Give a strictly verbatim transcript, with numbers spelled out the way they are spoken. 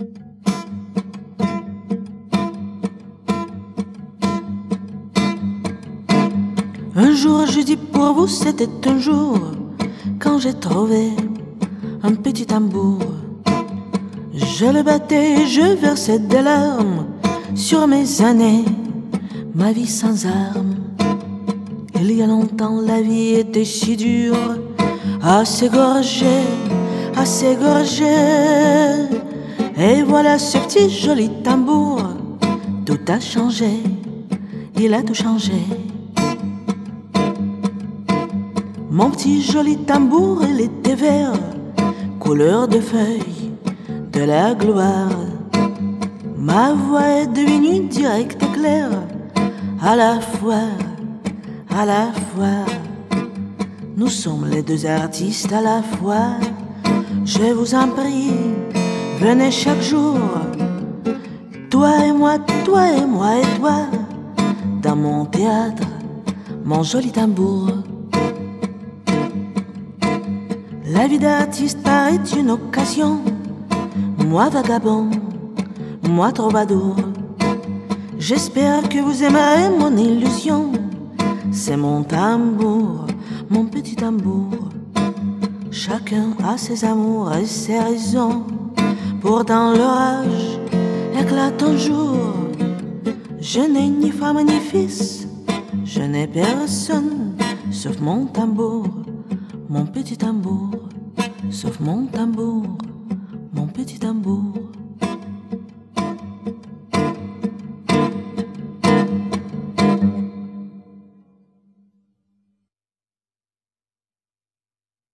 Un jour, je dis pour vous, c'était un jour quand j'ai trouvé un petit tambour. Je le battais, je versais des larmes sur mes années, ma vie sans armes. Il y a longtemps, la vie était si dure, à s'égorger, à s'égorger. Et voilà ce petit joli tambour, tout a changé, il a tout changé. Mon petit joli tambour, il était vert, couleur de feuille de la gloire. Ma voix est devenue directe et claire, à la fois, à la fois. Nous sommes les deux artistes à la fois. Je vous en prie, venez chaque jour, toi et moi, toi et moi et toi, dans mon théâtre, mon joli tambour. La vie d'artiste paraît une occasion, moi vagabond, moi troubadour. J'espère que vous aimerez mon illusion. C'est mon tambour, mon petit tambour. Chacun a ses amours et ses raisons. Pourtant l'orage éclate un jour. Je n'ai ni femme ni fils, je n'ai personne, sauf mon tambour, mon petit tambour, sauf mon tambour, mon petit tambour.